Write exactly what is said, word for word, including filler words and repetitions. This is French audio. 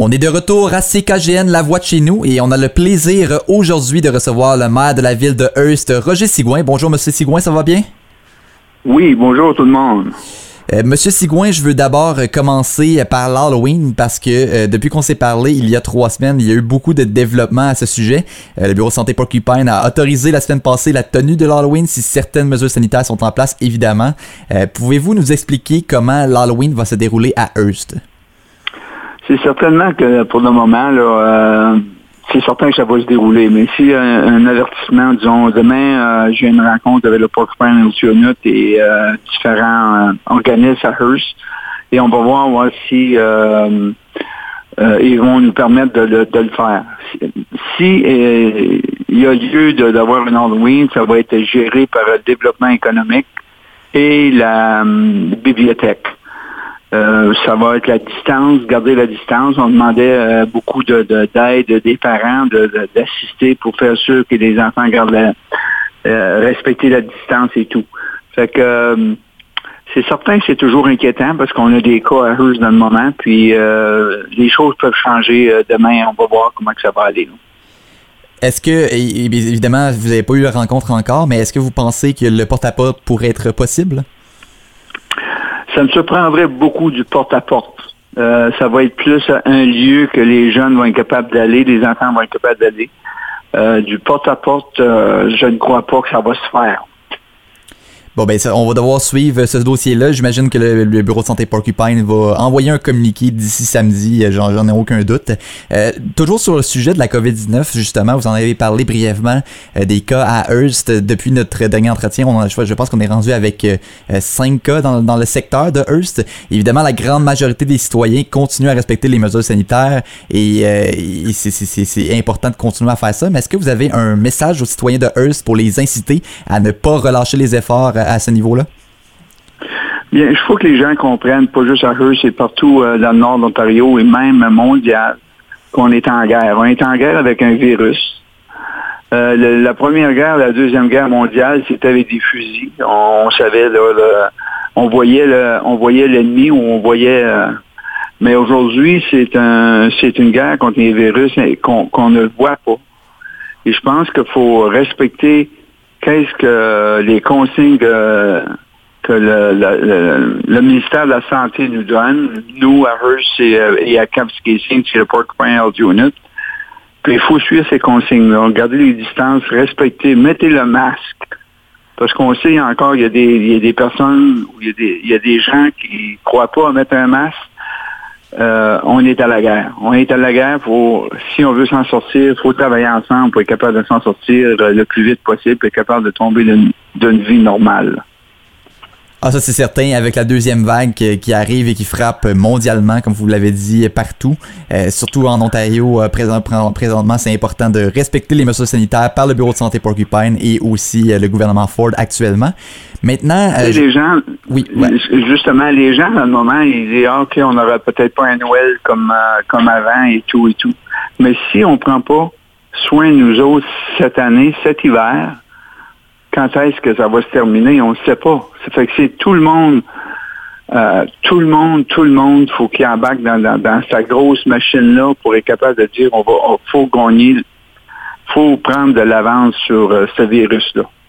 On est de retour à C K G N, la voix de chez nous, et on a le plaisir aujourd'hui de recevoir le maire de la ville de Hearst, Roger Sigouin. Bonjour, Monsieur Sigouin, ça va bien? Oui, bonjour tout le monde. Euh, Monsieur Sigouin, je veux d'abord commencer par l'Halloween parce que euh, depuis qu'on s'est parlé il y a trois semaines, il y a eu beaucoup de développement à ce sujet. Euh, le Bureau de santé Porcupine a autorisé la semaine passée la tenue de l'Halloween si certaines mesures sanitaires sont en place, évidemment. Euh, pouvez-vous nous expliquer comment l'Halloween va se dérouler à Hearst? C'est certainement que pour le moment, là, euh, c'est certain que ça va se dérouler. Mais si un, un avertissement, disons, demain, euh, j'ai une rencontre avec le Porcupine Unit et euh, différents euh, organismes à Hearst, et on va voir, voir si euh, euh, ils vont nous permettre de, de, de le faire. Si euh, il y a lieu de, d'avoir une Halloween, ça va être géré par le développement économique et la euh, bibliothèque. Euh, ça va être la distance, garder la distance. On demandait euh, beaucoup de, de, d'aide des parents de, de, d'assister pour faire sûr que les enfants gardent la, euh, respecter la distance et tout. Fait que euh, c'est certain que c'est toujours inquiétant parce qu'on a des cas à Hearst dans le moment, puis euh, les choses peuvent changer euh, demain. On va voir comment que ça va aller. Là. Est-ce que, évidemment, vous n'avez pas eu la rencontre encore, mais est-ce que vous pensez que le porte-à-porte pourrait être possible? Ça me surprendrait beaucoup du porte-à-porte. Euh, ça va être plus un lieu que les jeunes vont être capables d'aller, les enfants vont être capables d'aller. Euh, du porte-à-porte, euh, je ne crois pas que ça va se faire. Bon, ben, ça, on va devoir suivre ce dossier-là. J'imagine que le, le Bureau de santé Porcupine va envoyer un communiqué d'ici samedi, j'en, j'en ai aucun doute. Euh, toujours sur le sujet de la covid dix-neuf, justement, vous en avez parlé brièvement euh, des cas à Hearst. Depuis notre dernier entretien, on a, je pense qu'on est rendu avec euh, cinq cas dans, dans le secteur de Hearst. Évidemment, la grande majorité des citoyens continuent à respecter les mesures sanitaires et, euh, et c'est, c'est, c'est, c'est important de continuer à faire ça. Mais est-ce que vous avez un message aux citoyens de Hearst pour les inciter à ne pas relâcher les efforts à ce niveau-là? Bien, il faut que les gens comprennent, pas juste à Hearst, c'est partout euh, dans le nord de l'Ontario et même mondial, qu'on est en guerre. On est en guerre avec un virus. Euh, le, la première guerre, la deuxième guerre mondiale, c'était avec des fusils. On, on savait, là, là, on voyait le, on voyait l'ennemi ou on voyait... Euh, mais aujourd'hui, c'est un, c'est une guerre contre les virus qu'on, qu'on ne voit pas. Et je pense qu'il faut respecter qu'est-ce que les consignes que, que le, le, le, le ministère de la Santé nous donne, nous, à Hearst et, et à Kapuskasing, c'est le Porcupine Health Unit. Puis il faut suivre ces consignes-là, garder les distances, respecter, mettez le masque. Parce qu'on sait encore, il y a des, il y a des personnes, il y a des, il y a des gens qui croient pas à mettre un masque. Euh, on est à la guerre. On est à la guerre. Faut, si on veut s'en sortir, il faut travailler ensemble pour être capable de s'en sortir le plus vite possible et être capable de tomber d'une, d'une vie normale. Ah, ça c'est certain, avec la deuxième vague qui arrive et qui frappe mondialement, comme vous l'avez dit, partout, euh, surtout en Ontario, euh, présent, présentement, c'est important de respecter les mesures sanitaires par le Bureau de santé Porcupine et aussi euh, le gouvernement Ford actuellement. Maintenant... Euh, les gens, oui, ouais. justement, les gens, à un moment, ils disent ah, « OK, on n'aura peut-être pas un Noël comme, euh, comme avant et tout et tout. » Mais si on ne prend pas soin de nous autres cette année, cet hiver, quand est-ce que ça va se terminer? On ne sait pas. Ça fait que c'est tout le monde, euh, tout le monde, tout le monde, faut qu'il embarque dans, dans, dans sa grosse machine-là pour être capable de dire on va, on, faut gagner, faut prendre de l'avance sur euh, ce virus-là.